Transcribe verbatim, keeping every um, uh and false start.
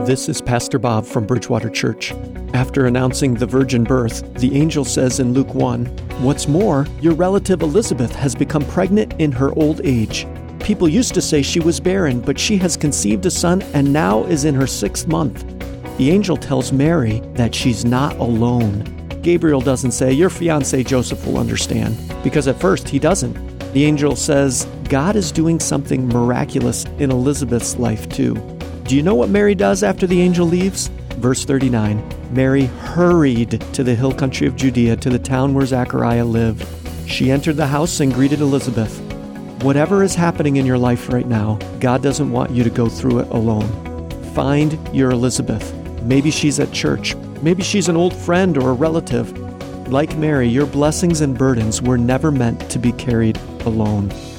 This is Pastor Bob from Bridgewater Church. After announcing the virgin birth, the angel says in Luke one, "What's more, your relative Elizabeth has become pregnant in her old age. People used to say she was barren, but she has conceived a son and now is in her sixth month." The angel tells Mary that she's not alone. Gabriel doesn't say, "Your fiancé Joseph will understand," because at first he doesn't. The angel says, God is doing something miraculous in Elizabeth's life too. Do you know what Mary does after the angel leaves? Verse thirty-nine, Mary hurried to the hill country of Judea, to the town where Zechariah lived. She entered the house and greeted Elizabeth. Whatever is happening in your life right now, God doesn't want you to go through it alone. Find your Elizabeth. Maybe she's at church. Maybe she's an old friend or a relative. Like Mary, your blessings and burdens were never meant to be carried alone.